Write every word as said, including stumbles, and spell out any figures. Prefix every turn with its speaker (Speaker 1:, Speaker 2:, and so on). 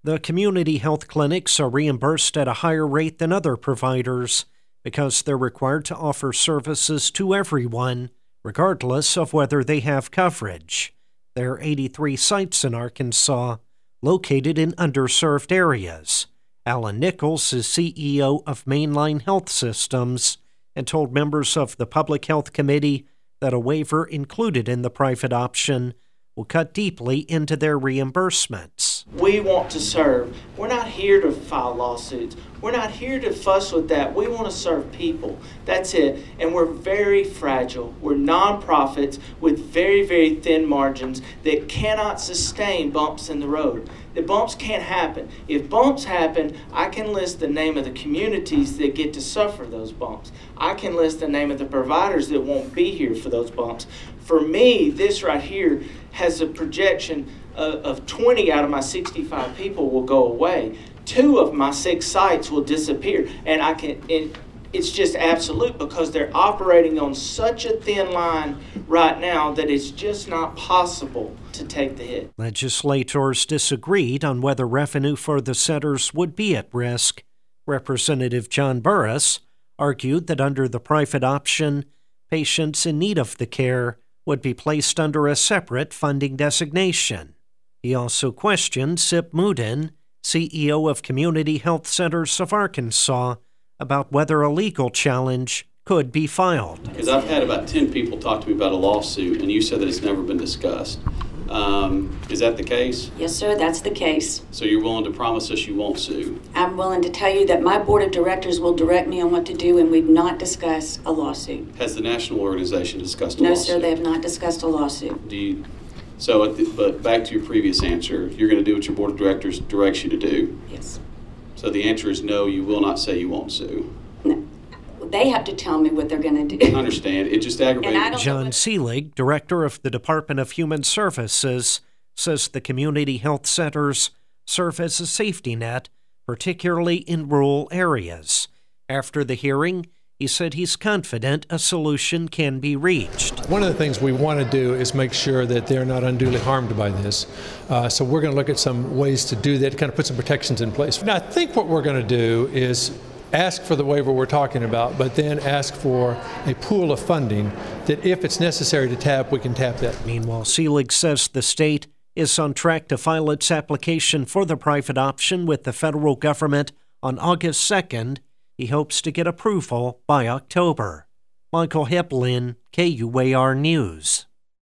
Speaker 1: The community health clinics are reimbursed at a higher rate than other providers because they're required to offer services to everyone, regardless of whether they have coverage. There are eighty-three sites in Arkansas, located in underserved areas. Alan Nichols is C E O of Mainline Health Systems and told members of the Public Health Committee that a waiver included in the private option will cut deeply into their reimbursements.
Speaker 2: We want to serve. We're not here to file lawsuits. We're not here to fuss with that. We want to serve people. That's it. And we're very fragile. We're nonprofits with very, very thin margins that cannot sustain bumps in the road. The bumps can't happen. If bumps happen, I can list the name of the communities that get to suffer those bumps. I can list the name of the providers that won't be here for those bumps. For me, this right here has a projection of, of twenty out of my sixty-five people will go away. Two of my six sites will disappear. And I can, it, it's just absolute because they're operating on such a thin line right now that it's just not possible to take the hit.
Speaker 1: Legislators disagreed on whether revenue for the centers would be at risk. Representative John Burris argued that under the private option, patients in need of the care would be placed under a separate funding designation. He also questioned Sip Moodin, C E O of Community Health Centers of Arkansas, about whether a legal challenge could be filed.
Speaker 3: Because I've had about ten people talk to me about a lawsuit, and you said that it's never been discussed. Um, is that the case?
Speaker 4: Yes, sir, that's the case.
Speaker 3: So you're willing to promise us you won't sue?
Speaker 4: I'm willing to tell you that my board of directors will direct me on what to do, and we've not discussed a lawsuit.
Speaker 3: Has the national organization discussed a
Speaker 4: no,
Speaker 3: lawsuit?
Speaker 4: No, sir, they have not discussed a lawsuit.
Speaker 3: Do you? So, at the, but back to your previous answer, you're going to do what your board of directors directs you to do?
Speaker 4: Yes.
Speaker 3: So the answer is no, you will not say you won't sue?
Speaker 4: No. They have to tell me what they're going to do.
Speaker 3: I understand. It just aggravates.
Speaker 1: John Seelig, director of the Department of Human Services, says the community health centers serve as a safety net, particularly in rural areas. After the hearing, he said he's confident a solution can be reached.
Speaker 5: One of the things we want to do is make sure that they're not unduly harmed by this. Uh, so we're going to look at some ways to do that, to kind of put some protections in place. Now, I think what we're going to do is ask for the waiver we're talking about, but then ask for a pool of funding that if it's necessary to tap, we can tap that.
Speaker 1: Meanwhile, Seelig says the state is on track to file its application for the private option with the federal government on August second. He hopes to get approval by October. Michael Heplin, K U A R News.